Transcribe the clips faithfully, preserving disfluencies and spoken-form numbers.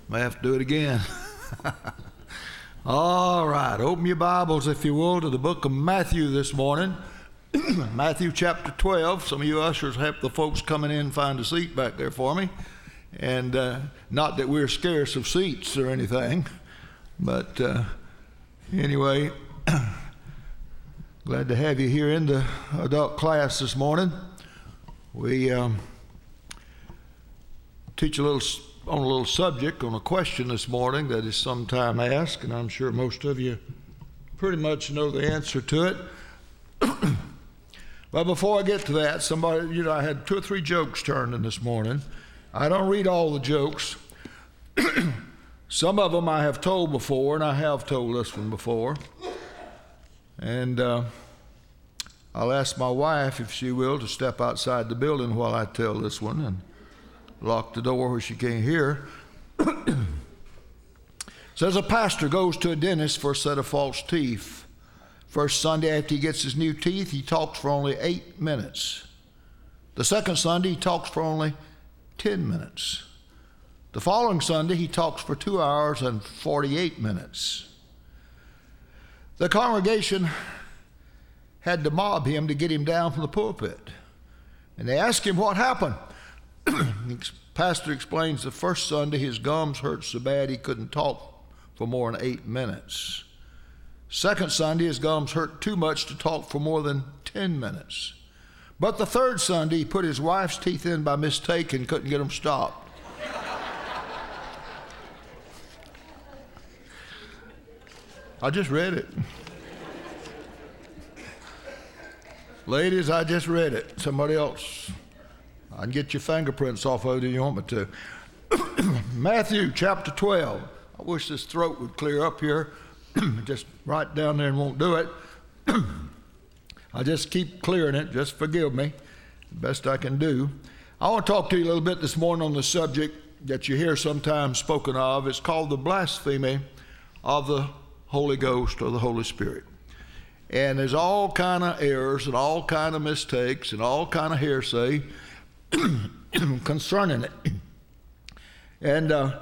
May have to do it again. All right, open your Bibles, if you will, to the book of Matthew this morning. Matthew chapter twelve. Some of you ushers have the folks coming in find a seat back there for me. And uh, not that we're scarce of seats or anything, but uh, anyway, glad to have you here in the adult class this morning. We um, teach a little on a little subject, on a question this morning that is sometime asked, and I'm sure most of you pretty much know the answer to it. But before I get to that, somebody, you know, I had two or three jokes turned in this morning. I don't read all the jokes. Some of them I have told before, and I have told this one before. And uh, I'll ask my wife, if she will, to step outside the building while I tell this one and lock the door where she can't hear. Says a pastor goes to a dentist for a set of false teeth. First Sunday after he gets his new teeth, he talks for only eight minutes. The second Sunday, he talks for only ten minutes. The following Sunday, he talks for two hours and forty-eight minutes. The congregation had to mob him to get him down from the pulpit. And they asked him what happened. The pastor explains the first Sunday his gums hurt so bad he couldn't talk for more than eight minutes. Second Sunday his gums hurt too much to talk for more than ten minutes. But the third Sunday he put his wife's teeth in by mistake and couldn't get them stopped. I just read it. Ladies, I just read it. Somebody else. I can get your fingerprints off of it if you want me to. Matthew chapter twelve. I wish this throat would clear up here. Just right down there and won't do it. I just keep clearing it. Just forgive me. The best I can do. I want to talk to you a little bit this morning on the subject that you hear sometimes spoken of. It's called the blasphemy of the Holy Ghost or the Holy Spirit. And there's all kind of errors and all kind of mistakes and all kind of hearsay concerning it. And uh,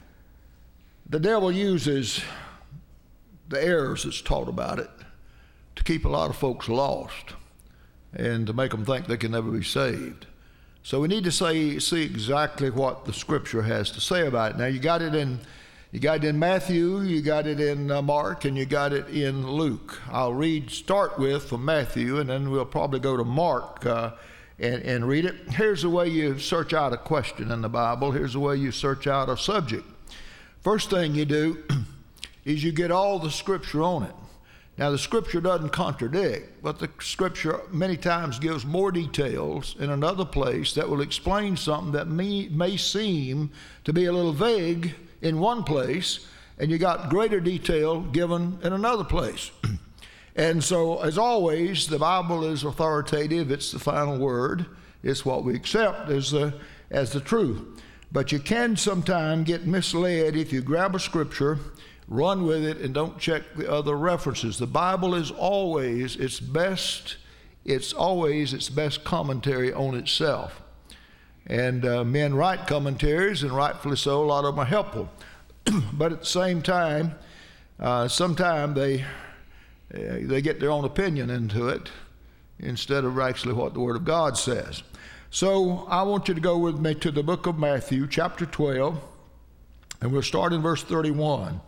the devil uses the errors that's taught about it to keep a lot of folks lost and to make them think they can never be saved. So we need to say, see exactly what the Scripture has to say about it. Now you got it in, you got it in Matthew, you got it in uh, Mark, and you got it in Luke. I'll read, start with from Matthew, and then we'll probably go to Mark uh, and, and read it. Here's the way you search out a question in the Bible. Here's the way you search out a subject. First thing you do is you get all the Scripture on it. Now, the Scripture doesn't contradict, but the Scripture many times gives more details in another place that will explain something that may, may seem to be a little vague in one place, and you got greater detail given in another place. And so, as always, the Bible is authoritative. It's the final word. It's what we accept as the, as the truth. But you can sometimes get misled if you grab a Scripture, run with it, and don't check the other references. The Bible is always its best, it's always its best commentary on itself. And uh, men write commentaries, and rightfully so, a lot of them are helpful. But at the same time, uh, sometimes they, uh, they get their own opinion into it instead of actually what the Word of God says. So I want you to go with me to the book of Matthew, chapter twelve, and we'll start in verse thirty-one.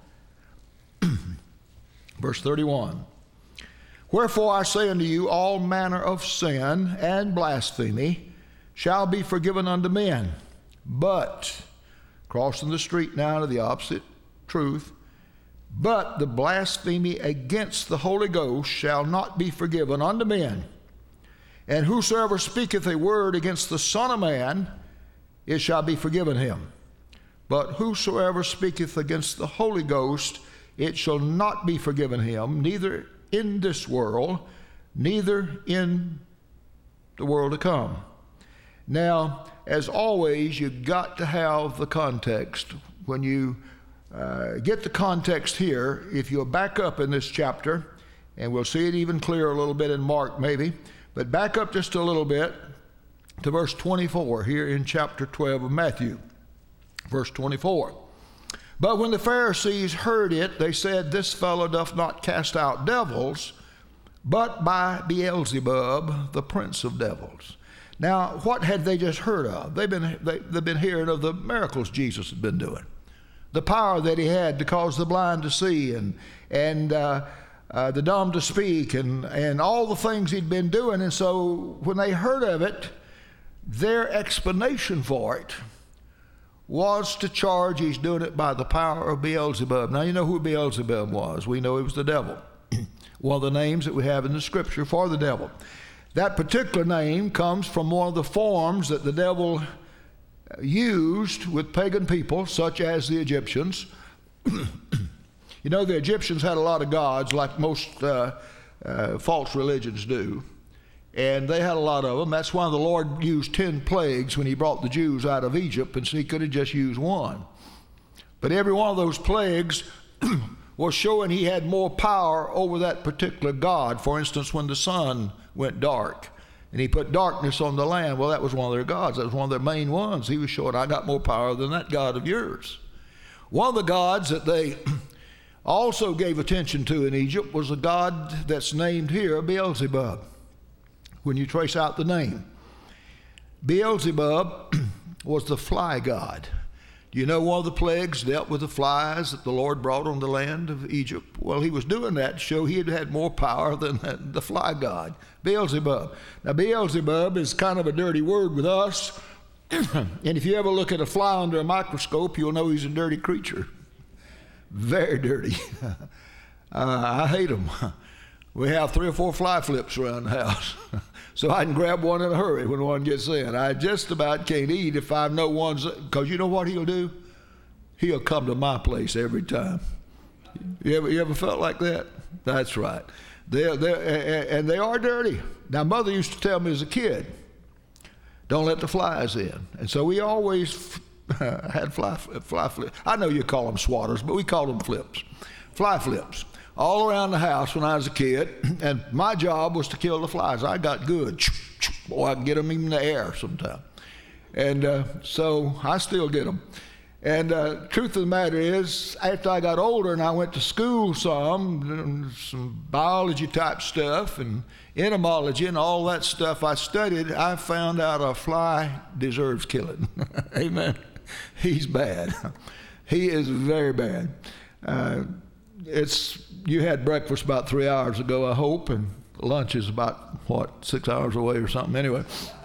Verse thirty-one. Wherefore I say unto you, all manner of sin and blasphemy shall be forgiven unto men. But, crossing the street now to the opposite truth, but the blasphemy against the Holy Ghost shall not be forgiven unto men. And whosoever speaketh a word against the Son of Man, it shall be forgiven him. But whosoever speaketh against the Holy Ghost, it shall not be forgiven him, neither in this world, neither in the world to come. Now, as always, you've got to have the context. When you uh, get the context here, if you'll back up in this chapter, and we'll see it even clearer a little bit in Mark maybe, but back up just a little bit to verse twenty-four here in chapter twelve of Matthew. Verse twenty-four. But when the Pharisees heard it, they said, "This fellow doth not cast out devils, but by Beelzebub, the prince of devils." Now, what had they just heard of? They've been, they, they've been hearing of the miracles Jesus had been doing, the power that he had to cause the blind to see, and, and uh, uh, the dumb to speak, and, and all the things he'd been doing. And so when they heard of it, their explanation for it was to charge he's doing it by the power of Beelzebub. Now, you know who Beelzebub was. We know he was the devil. One of the names that we have in the scripture for the devil. That particular name comes from one of the forms that the devil used with pagan people, such as the Egyptians. You know, the Egyptians had a lot of gods, like most uh, uh, false religions do. And they had a lot of them. That's why the Lord used ten plagues when he brought the Jews out of Egypt, and so he could have just used one. But every one of those plagues was showing he had more power over that particular god. For instance, when the sun went dark and he put darkness on the land, well, that was one of their gods. That was one of their main ones. He was showing, I got more power than that god of yours. One of the gods that they also gave attention to in Egypt was a god that's named here Beelzebub. When you trace out the name, Beelzebub was the fly god. Do you know one of the plagues dealt with the flies that the Lord brought on the land of Egypt? Well, he was doing that to show he had had more power than the fly god, Beelzebub. Now, Beelzebub is kind of a dirty word with us. And if you ever look at a fly under a microscope, you'll know he's a dirty creature. Very dirty. uh, I hate them. We have three or four fly flips around the house, so I can grab one in a hurry when one gets in. I just about can't eat if I know one's, because you know what he'll do? He'll come to my place every time. You ever, you ever felt like that? That's right. They're, they're, and they are dirty. Now, Mother used to tell me as a kid, don't let the flies in. And so we always had fly, fly flips. I know you call them swatters, but we call them flips. Fly flips. All around the house when I was a kid, and my job was to kill the flies. I got good. Boy, I can get them in the air sometimes. And uh, so I still get them. And uh, truth of the matter is, after I got older and I went to school some, some biology type stuff and entomology and all that stuff I studied, I found out a fly deserves killing. Amen. He's bad. He is very bad. Uh, it's you had breakfast about three hours ago, I hope, and lunch is about, what, six hours away or something anyway.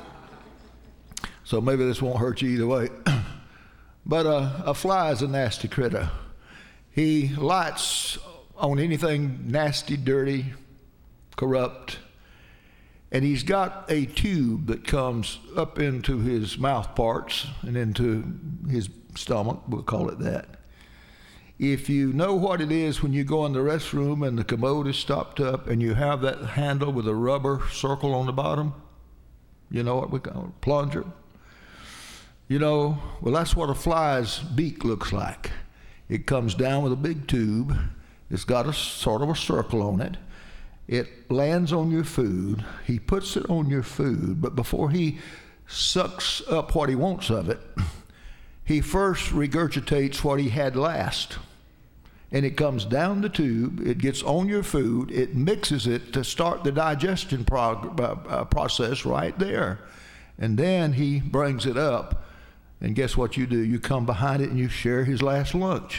So maybe this won't hurt you either way. But uh, a fly is a nasty critter. He lights on anything nasty, dirty, corrupt, and he's got a tube that comes up into his mouth parts and into his stomach, we'll call it that. If you know what it is when you go in the restroom and the commode is stopped up and you have that handle with a rubber circle on the bottom, you know what we call it, plunger. You know, well, that's what a fly's beak looks like. It comes down with a big tube. It's got a sort of a circle on it. It lands on your food. He puts it on your food, but before he sucks up what he wants of it, he first regurgitates what he had last. And it comes down the tube, it gets on your food, it mixes it to start the digestion prog- uh, process right there. And then he brings it up, and guess what you do? You come behind it and you share his last lunch.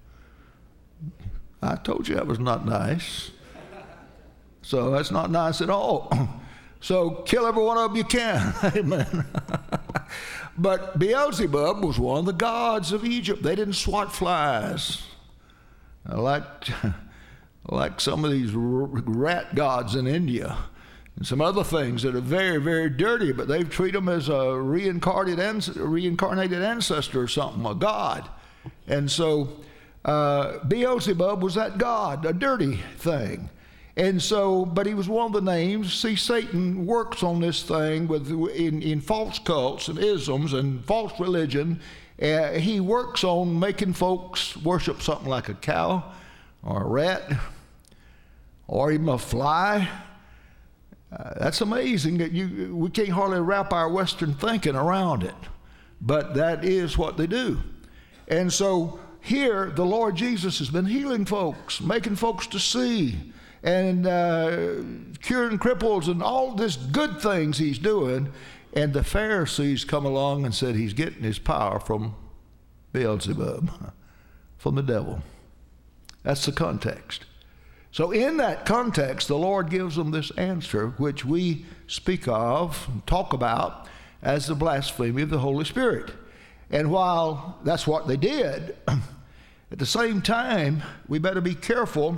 I told you that was not nice. So that's not nice at all. So kill every one of them you can. Amen. But Beelzebub was one of the gods of Egypt. They didn't swat flies like, like some of these rat gods in India and some other things that are very, very dirty, but they treat them as a reincarnated, reincarnated ancestor or something, a god. And so uh, Beelzebub was that god, a dirty thing. And so, but he was one of the names. See, Satan works on this thing with in, in false cults and isms and false religion. Uh, he works on making folks worship something like a cow or a rat or even a fly. Uh, that's amazing that you we can't hardly wrap our Western thinking around it. But that is what they do. And so here the Lord Jesus has been healing folks, making folks to see, and uh, curing cripples and all this good things he's doing. And the Pharisees come along and said he's getting his power from Beelzebub, from the devil. That's the context. So in that context, the Lord gives them this answer, which we speak of, talk about, as the blasphemy of the Holy Spirit. And while that's what they did, at the same time, we better be careful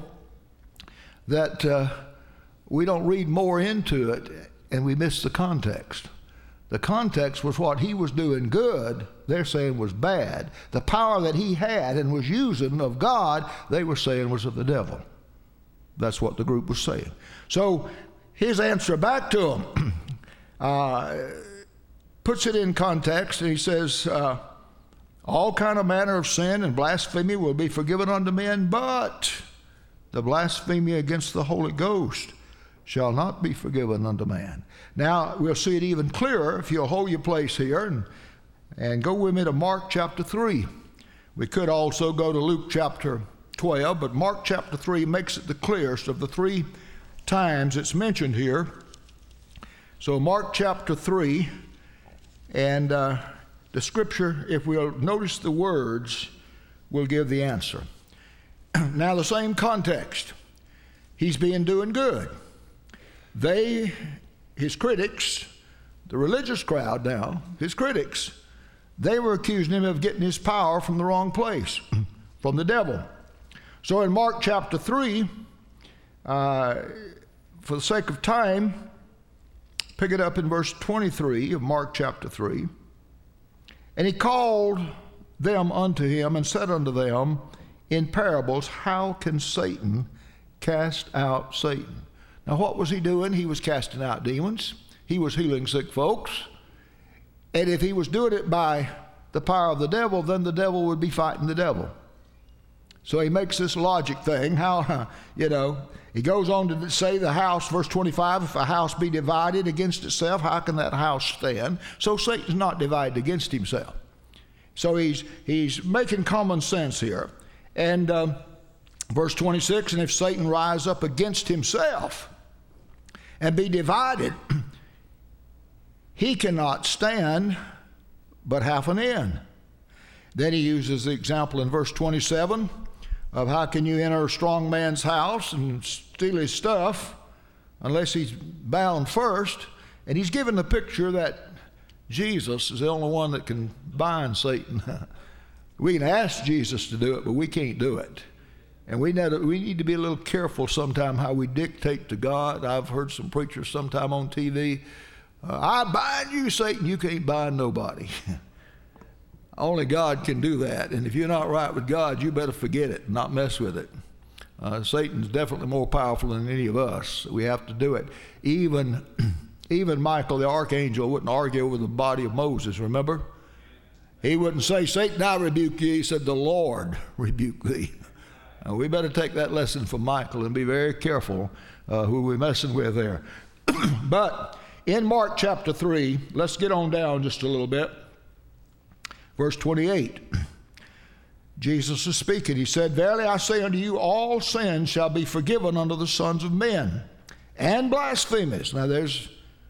that uh, we don't read more into it and we miss the context. The context was what he was doing good, they're saying was bad. The power that he had and was using of God, they were saying was of the devil. That's what the group was saying. So his answer back to them uh, puts it in context, and he says, uh, all kind of manner of sin and blasphemy will be forgiven unto men, but the blasphemy against the Holy Ghost shall not be forgiven unto man. Now, we'll see it even clearer if you'll hold your place here and, and go with me to Mark chapter three. We could also go to Luke chapter twelve, but Mark chapter three makes it the clearest of the three times it's mentioned here. So Mark chapter three, and uh, the scripture, if we'll notice the words, will give the answer. Now the same context. He's been doing good. They, his critics, the religious crowd now, his critics, they were accusing him of getting his power from the wrong place, from the devil. So in Mark chapter three, uh, for the sake of time, pick it up in verse twenty-three of Mark chapter three. And he called them unto him and said unto them in parables, how can Satan cast out Satan? Now what was he doing? He was casting out demons. He was healing sick folks. And if he was doing it by the power of the devil, then the devil would be fighting the devil. So he makes this logic thing, how, you know, he goes on to say the house, verse twenty-five, if a house be divided against itself, how can that house stand? So Satan's not divided against himself. So he's, he's making common sense here. And um, verse twenty-six, and if Satan rise up against himself and be divided, he cannot stand but half an end. Then he uses the example in verse twenty-seven of how can you enter a strong man's house and steal his stuff unless he's bound first. And he's given the picture that Jesus is the only one that can bind Satan. We can ask Jesus to do it, but we can't do it. And we need, to, we need to be a little careful sometime how we dictate to God. I've heard some preachers sometime on T V, uh, I bind you, Satan, you can't bind nobody. Only God can do that. And if you're not right with God, you better forget it, not mess with it. Uh, Satan's definitely more powerful than any of us. We have to do it. Even, even Michael, the archangel, wouldn't argue over the body of Moses, remember? He wouldn't say, Satan, I rebuke you. He said, the Lord rebuke thee. Uh, we better take that lesson from Michael and be very careful uh, who we're messing with there. But in Mark chapter three, let's get on down just a little bit. Verse twenty-eight, Jesus is speaking. He said, verily I say unto you, all sins shall be forgiven unto the sons of men, and blasphemies. Now there's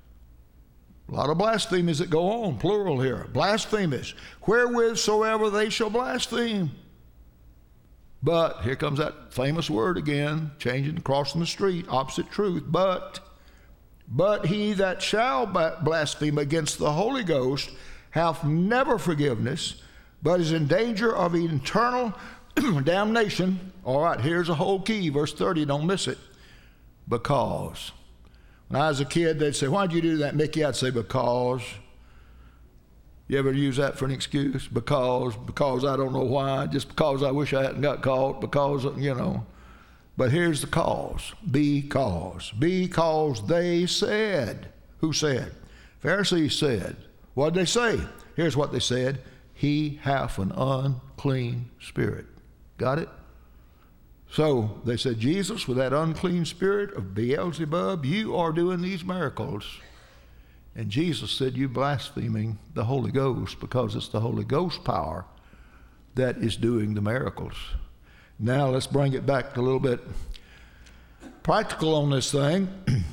a lot of blasphemies that go on, plural here. Blasphemies, wherewith soever they shall blaspheme. But, here comes that famous word again, changing, crossing the street, opposite truth. But, but he that shall blaspheme against the Holy Ghost hath never forgiveness, but is in danger of eternal damnation. All right, here's a whole key, verse thirty, don't miss it. Because. When I was a kid, they'd say, why'd you do that, Mickey? I'd say, because. You ever use that for an excuse? Because, because I don't know why, just because I wish I hadn't got caught, because, you know. But here's the cause. Because. Because they said. Who said? Pharisees said. What did they say? Here's what they said. He hath an unclean spirit. Got it? So they said, Jesus, with that unclean spirit of Beelzebub, you are doing these miracles. And Jesus said, you blaspheming the Holy Ghost, because it's the Holy Ghost power that is doing the miracles. Now let's bring it back a little bit practical on this thing.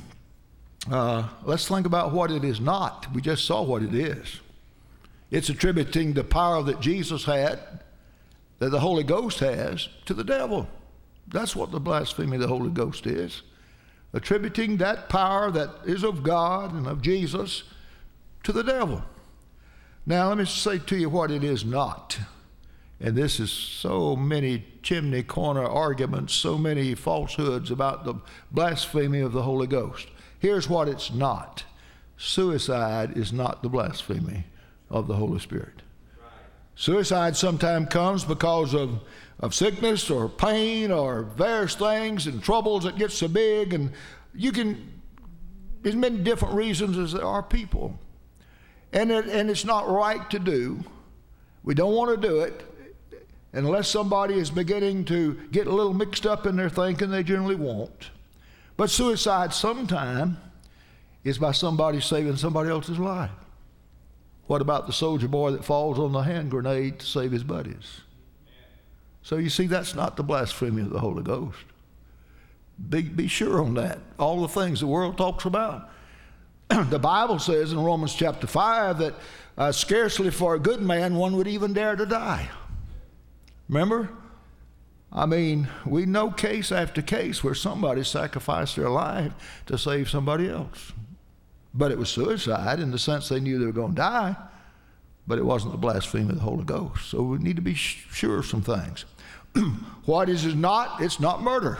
Uh, let's think about what it is not. We just saw what it is. It's attributing the power that Jesus had, that the Holy Ghost has, to the devil. That's what the blasphemy of the Holy Ghost is. Attributing that power that is of God and of Jesus to the devil. Now let me say to you what it is not. And this is so many chimney corner arguments, so many falsehoods about the blasphemy of the Holy Ghost. Here's what it's not. Suicide is not the blasphemy of the Holy Spirit. Right. Suicide sometimes comes because of, of sickness or pain or various things and troubles that get so big, and you can, there's many different reasons as there are people. And, it, and it's not right to do. We don't want to do it unless somebody is beginning to get a little mixed up in their thinking. They generally won't. But suicide sometime is by somebody saving somebody else's life. What about the soldier boy that falls on the hand grenade to save his buddies? So you see, that's not the blasphemy of the Holy Ghost. Be, be sure on that. All the things the world talks about. The Bible says in Romans chapter five that uh, scarcely for a good man one would even dare to die. Remember? I mean, we know case after case where somebody sacrificed their life to save somebody else. But it was suicide in the sense they knew they were going to die, but it wasn't the blasphemy of the Holy Ghost. So we need to be sh- sure of some things. What is it not? It's not murder.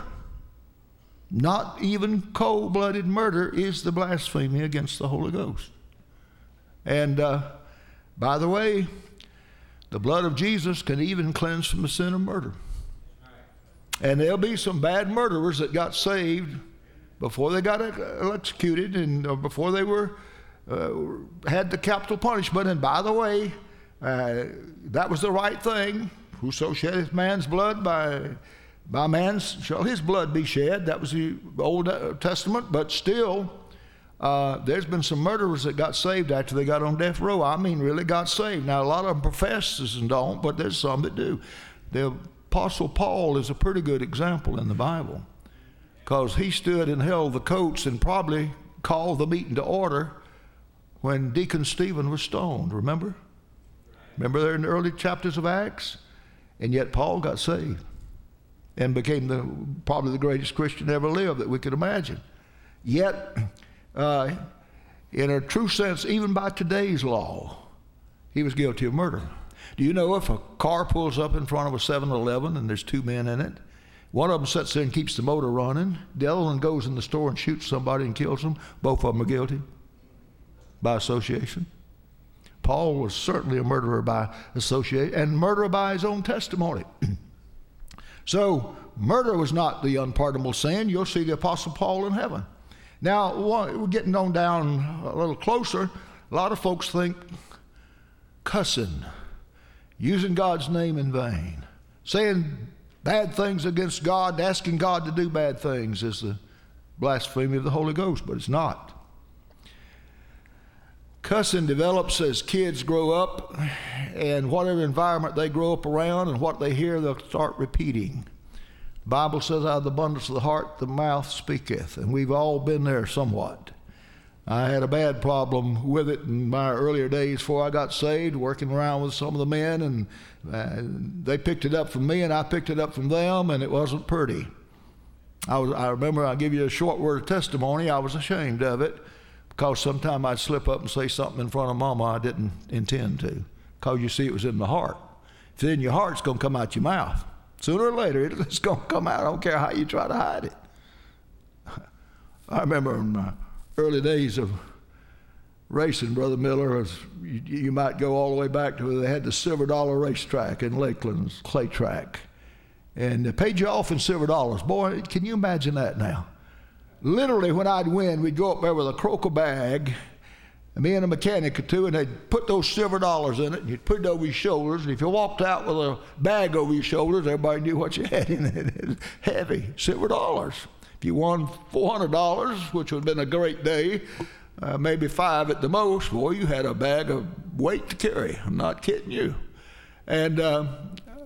Not even cold-blooded murder is the blasphemy against the Holy Ghost. And uh, by the way, the blood of Jesus can even cleanse from the sin of murder. And there'll be some bad murderers that got saved before they got executed and uh, before they were uh, had the capital punishment. And by the way, uh, that was the right thing. Whoso sheddeth man's blood, by by man shall his blood be shed. That was the Old Testament. But still, uh, there's been some murderers that got saved after they got on death row. I mean, really got saved. Now, a lot of them profess and don't, but there's some that do. The Apostle Paul is a pretty good example in the Bible, because he stood and held the coats and probably called the meeting to order when Deacon Stephen was stoned. Remember? Remember there in the early chapters of Acts? And yet Paul got saved and became the probably the greatest Christian ever lived that we could imagine. Yet, uh, in a true sense, even by today's law, he was guilty of murder. Do you know if a car pulls up in front of a seven eleven and there's two men in it, one of them sits there and keeps the motor running, the other one goes in the store and shoots somebody and kills them, both of them are guilty by association? Paul was certainly a murderer by association and murderer by his own testimony. So murder was not the unpardonable sin. You'll see the Apostle Paul in heaven. Now, we're getting on down a little closer. A lot of folks think cussing, using God's name in vain, saying bad things against God, asking God to do bad things is the blasphemy of the Holy Ghost, but it's not. Cussing develops as kids grow up, and whatever environment they grow up around and what they hear, they'll start repeating. The Bible says, out of the abundance of the heart, the mouth speaketh, and we've all been there somewhat. I had a bad problem with it in my earlier days before I got saved, working around with some of the men, and uh, they picked it up from me, and I picked it up from them, and it wasn't pretty. I, was, I remember, I'll give you a short word of testimony. I was ashamed of it, because sometime I'd slip up and say something in front of Mama I didn't intend to, because you see it was in the heart. If it's in your heart, it's going to come out your mouth. Sooner or later, it's going to come out. I don't care how you try to hide it. I remember in my early days of racing, Brother Miller, was, you, you might go all the way back to where they had the Silver Dollar racetrack in Lakeland's clay track. And they paid you off in silver dollars. Boy, can you imagine that now? Literally, when I'd win, we'd go up there with a croaker bag, and me and a mechanic or two, and they'd put those silver dollars in it, and you'd put it over your shoulders, and if you walked out with a bag over your shoulders, everybody knew what you had in it. It was heavy, silver dollars. If you won four hundred dollars, which would have been a great day, uh, maybe five at the most, boy, you had a bag of weight to carry. I'm not kidding you. And uh,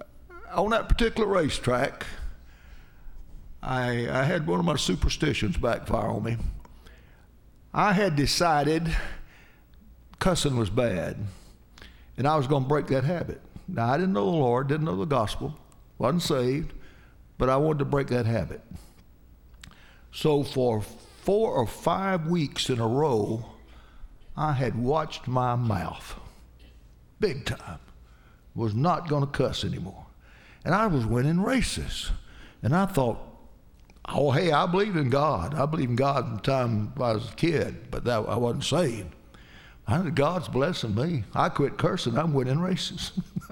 on that particular racetrack, I, I had one of my superstitions backfire on me. I had decided cussing was bad, and I was going to break that habit. Now, I didn't know the Lord, didn't know the gospel, wasn't saved, but I wanted to break that habit. So for four or five weeks in a row, I had watched my mouth, big time. Was not going to cuss anymore. And I was winning races. And I thought, oh, hey, I believed in God. I believed in God from the time I was a kid, but that, I wasn't saved. I said, God's blessing me. I quit cursing. I'm winning races.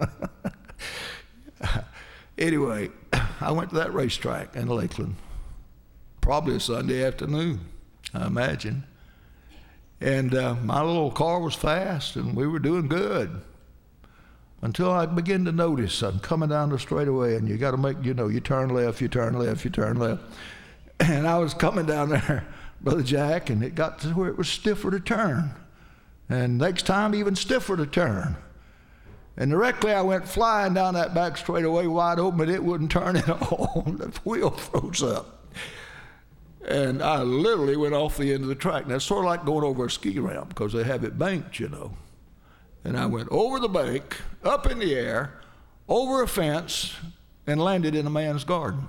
Anyway, I went to that racetrack in Lakeland, probably a Sunday afternoon, I imagine. And uh, my little car was fast, and we were doing good. Until I began to notice I'm coming down the straightaway, and you got to make, you know, you turn left, you turn left, you turn left. And I was coming down there, Brother Jack, and it got to where it was stiffer to turn. And next time, even stiffer to turn. And directly I went flying down that back straightaway wide open, but it wouldn't turn at all. The wheel froze up. And I literally went off the end of the track. Now, it's sort of like going over a ski ramp because they have it banked, you know. And I went over the bank, up in the air, over a fence, and landed in a man's garden.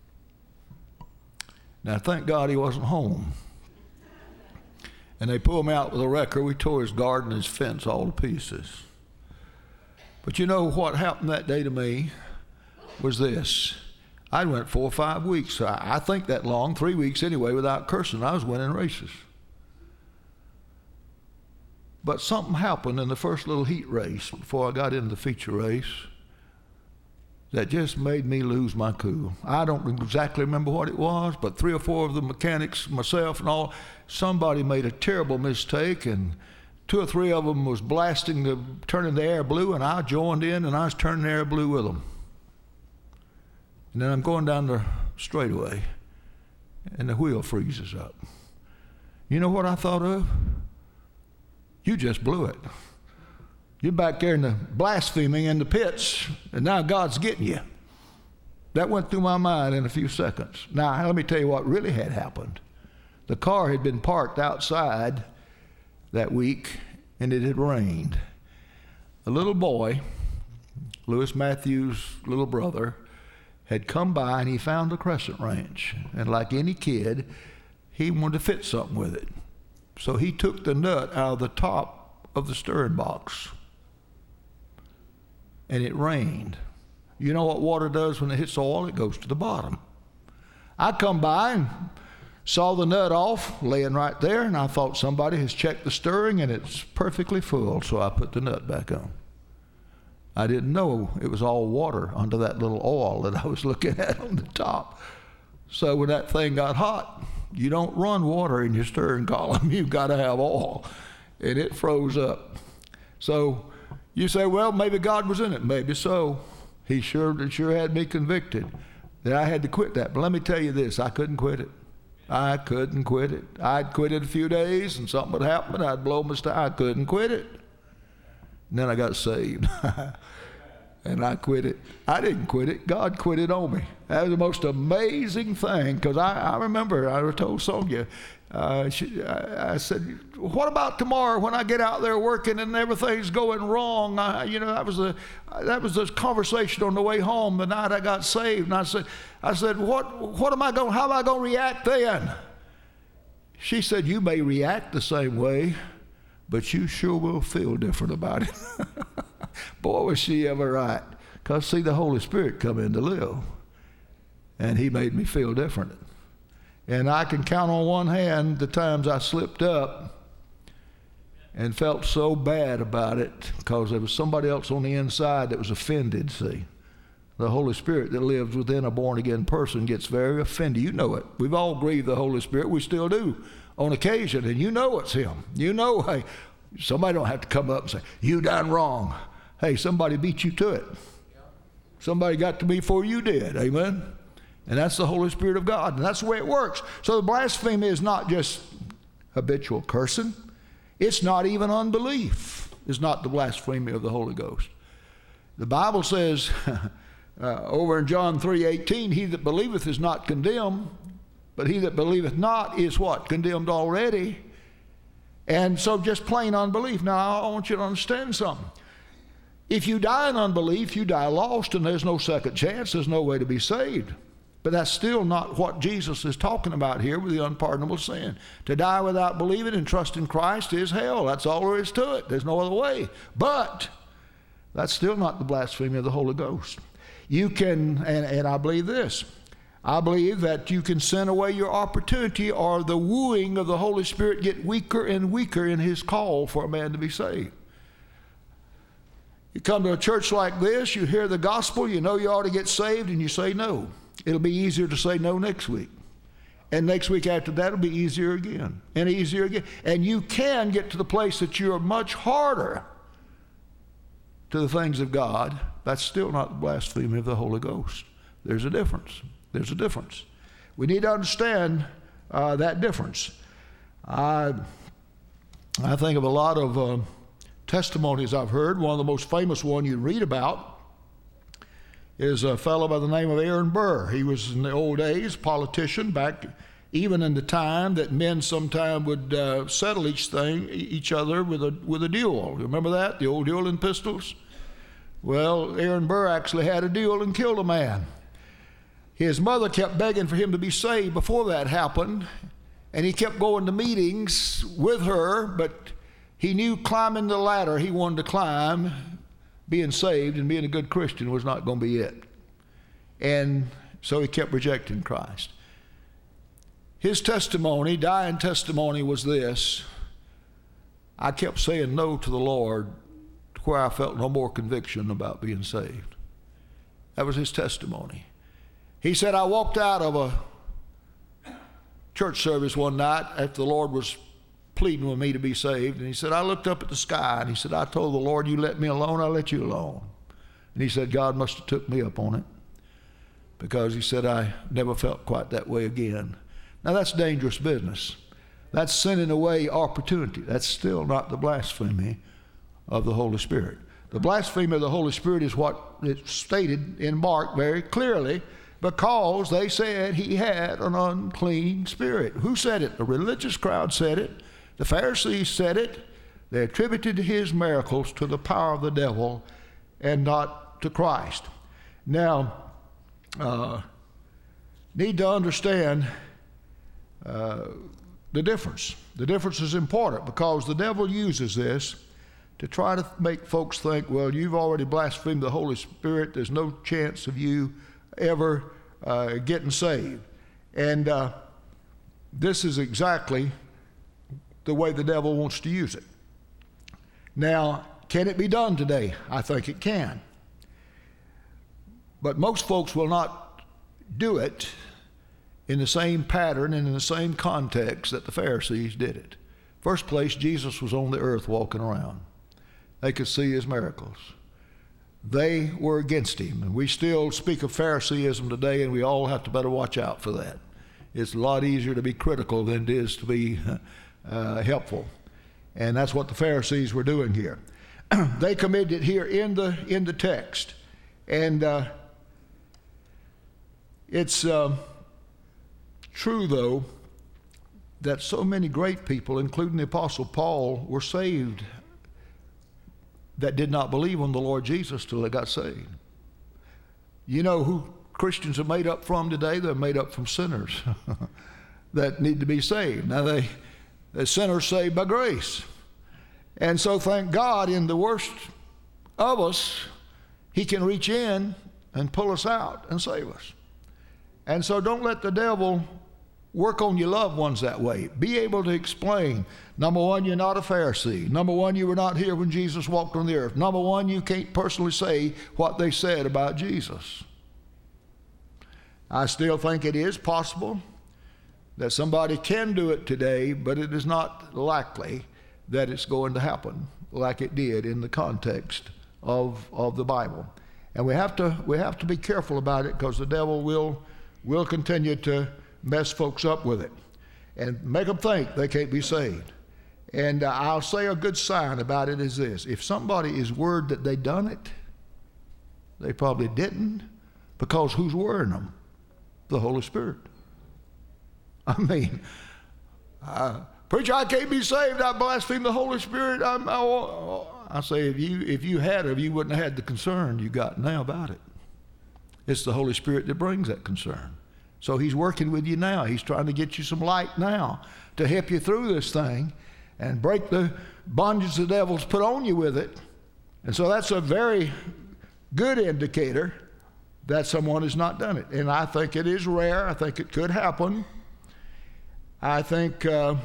Now, thank God he wasn't home. And they pulled me out with a wrecker. We tore his garden and his fence all to pieces. But you know what happened that day to me was this. I went four or five weeks, I, I think that long, three weeks anyway, without cursing. I was winning races. But something happened in the first little heat race before I got into the feature race that just made me lose my cool. I don't exactly remember what it was, but three or four of the mechanics, myself and all, somebody made a terrible mistake, and two or three of them was blasting the, turning the air blue, and I joined in, and I was turning the air blue with them. And then I'm going down the straightaway, and the wheel freezes up. You know what I thought of? You just blew it. You're back there in the blaspheming in the pits, and now God's getting you. That went through my mind in a few seconds. Now, let me tell you what really had happened. The car had been parked outside that week, and it had rained. A little boy, Lewis Matthews' little brother, had come by, and he found a crescent wrench. And like any kid, he wanted to fit something with it. So he took the nut out of the top of the stirring box. And it rained. You know what water does when it hits oil? It goes to the bottom. I come by and saw the nut off, laying right there, and I thought somebody has checked the stirring and it's perfectly full, so I put the nut back on. I didn't know it was all water under that little oil that I was looking at on the top. So when that thing got hot, you don't run water in your stirring column. You've got to have oil. And it froze up. So you say, well, maybe God was in it. Maybe so. He sure, sure had me convicted that I had to quit that. But let me tell you this, I couldn't quit it. I couldn't quit it. I'd quit it a few days and something would happen. I'd blow my stuff. I couldn't quit it. And then I got saved. And I quit it. I didn't quit it. God quit it on me. That was the most amazing thing, because I, I remember I told Sonia, uh, she, I, I said, what about tomorrow when I get out there working and everything's going wrong? I, you know, that was a that was a conversation on the way home the night I got saved. And I said, I said, what what am I going? How am I going to react then? She said, you may react the same way, but you sure will feel different about it. Boy, was she ever right. Because, see, the Holy Spirit come in to live. And he made me feel different. And I can count on one hand the times I slipped up and felt so bad about it because there was somebody else on the inside that was offended, see. The Holy Spirit that lives within a born-again person gets very offended. You know it. We've all grieved the Holy Spirit. We still do on occasion. And you know it's him. You know, hey, somebody don't have to come up and say, you done wrong. Hey, somebody beat you to it. Somebody got to me before you did. Amen? And that's the Holy Spirit of God. And that's the way it works. So the blasphemy is not just habitual cursing. It's not even unbelief. It's not the blasphemy of the Holy Ghost. The Bible says Uh, over in John three eighteen, he that believeth is not condemned, but he that believeth not is what? Condemned already. And so just plain unbelief. Now, I want you to understand something. If you die in unbelief, you die lost, and there's no second chance. There's no way to be saved. But that's still not what Jesus is talking about here with the unpardonable sin. To die without believing and trusting Christ is hell. That's all there is to it. There's no other way. But that's still not the blasphemy of the Holy Ghost. You can, and, and I believe this, I believe that you can send away your opportunity, or the wooing of the Holy Spirit get weaker and weaker in his call for a man to be saved. You come to a church like this, you hear the gospel, you know you ought to get saved, and you say no. It'll be easier to say no next week. And next week after that, it'll be easier again, and easier again. And you can get to the place that you're much harder to the things of God. That's still not the blasphemy of the Holy Ghost. There's a difference. There's a difference. We need to understand uh, that difference. I, I think of a lot of uh, testimonies I've heard. One of the most famous one you read about is a fellow by the name of Aaron Burr. He was in the old days politician, back even in the time that men sometime would uh, settle each thing, each other with a with a duel. Remember that, the old dueling pistols? Well, Aaron Burr actually had a duel and killed a man. His mother kept begging for him to be saved before that happened, and he kept going to meetings with her, but he knew climbing the ladder he wanted to climb, being saved and being a good Christian, was not going to be it. And so he kept rejecting Christ. His testimony, dying testimony, was this: I kept saying no to the Lord to where I felt no more conviction about being saved. That was his testimony. He said, I walked out of a church service one night after the Lord was pleading with me to be saved, and he said, I looked up at the sky, and he said, I told the Lord, you let me alone, I let you alone. And he said, God must have took me up on it, because he said, I never felt quite that way again. Now that's dangerous business. That's sending away opportunity. That's still not the blasphemy of the Holy Spirit. The blasphemy of the Holy Spirit is what it's stated in Mark very clearly, because they said he had an unclean spirit. Who said it? The religious crowd said it. The Pharisees said it. They attributed his miracles to the power of the devil and not to Christ. Now, uh, need to understand uh, the difference. The difference is important, because the devil uses this to try to make folks think, well, you've already blasphemed the Holy Spirit. There's no chance of you ever uh, getting saved. And uh, this is exactly the way the devil wants to use it. Now, can it be done today? I think it can. But most folks will not do it in the same pattern and in the same context that the Pharisees did it. First place, Jesus was on the earth walking around. They could see his miracles. They were against him. And we still speak of Phariseeism today, and we all have to better watch out for that. It's a lot easier to be critical than it is to be uh, helpful. And that's what the Pharisees were doing here. They committed it here in the in the text. And uh, it's uh, true, though, that so many great people, including the Apostle Paul, were saved that did not believe on the Lord Jesus till they got saved. You know who Christians are made up from today? They're made up from sinners that need to be saved. Now, they, the sinners saved by grace. And so thank God, in the worst of us, he can reach in and pull us out and save us. And so don't let the devil work on your loved ones that way. Be able to explain. Number one, you're not a Pharisee. Number one, you were not here when Jesus walked on the earth. Number one, you can't personally say what they said about Jesus. I still think it is possible that somebody can do it today, but it is not likely that it's going to happen like it did in the context of, of the Bible. And we have to we have to be careful about it, because the devil will will continue to mess folks up with it and make them think they can't be saved. And uh, I'll say a good sign about it is this: if somebody is worried that they done it, they probably didn't, Because who's wearing them? The Holy Spirit. I mean, uh, preacher, I can't be saved. I blaspheme the Holy Spirit. I'm, I, I say, if you if you had it, you wouldn't have had the concern you got now about it. It's the Holy Spirit that brings that concern. So he's working with you now. He's trying to get you some light now to help you through this thing and break the bondage the devil's put on you with it. And so that's a very good indicator that someone has not done it. And I think it is rare. I think it could happen. I think uh,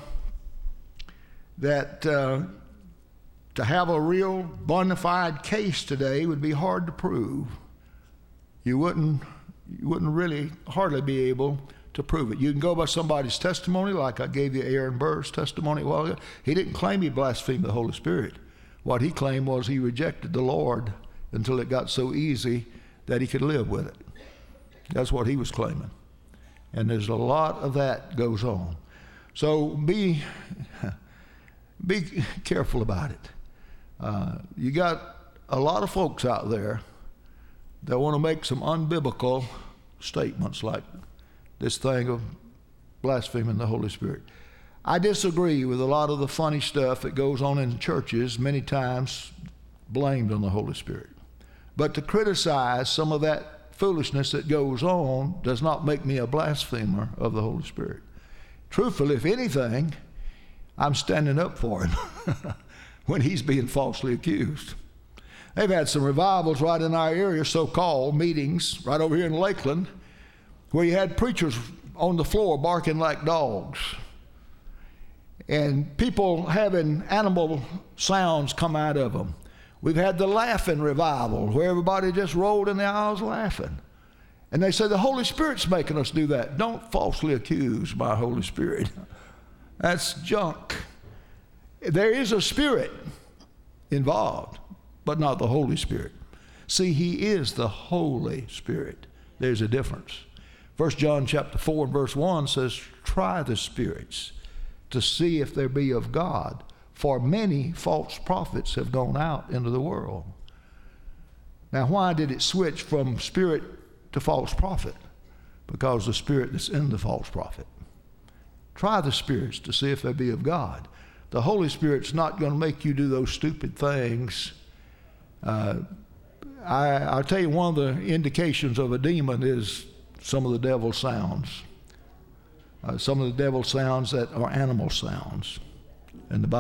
that uh, to have a real bona fide case today would be hard to prove. You wouldn't, you wouldn't really hardly be able to prove it. You can go by somebody's testimony, like I gave you Aaron Burr's testimony a while ago. He didn't claim he blasphemed the Holy Spirit. What he claimed was he rejected the Lord until it got so easy that he could live with it. That's what he was claiming. And there's a lot of that goes on. So be, be careful about it. Uh, you got a lot of folks out there that want to make some unbiblical statements like this thing of blaspheming the Holy Spirit. I disagree with a lot of the funny stuff that goes on in churches, many times blamed on the Holy Spirit. But to criticize some of that foolishness that goes on does not make me a blasphemer of the Holy Spirit. Truthfully, if anything, I'm standing up for him when he's being falsely accused. They've had some revivals right in our area, so-called meetings, right over here in Lakeland, where you had preachers on the floor barking like dogs. And people having animal sounds come out of them. We've had the laughing revival where everybody just rolled in the aisles laughing. And they say the Holy Spirit's making us do that. Don't falsely accuse my Holy Spirit. That's junk. There is a spirit involved, but not the Holy Spirit. See, he is the Holy Spirit. There's a difference. First John chapter four and verse one says, try the spirits to see if there be of God. For many false prophets have gone out into the world. Now, why did it switch from spirit to false prophet? Because the spirit that's in the false prophet. Try the spirits to see if they be of God. The Holy Spirit's not going to make you do those stupid things. Uh, I, I'll tell you, one of the indications of a demon is some of the devil's sounds. Uh, some of the devil's sounds that are animal sounds. And the Bible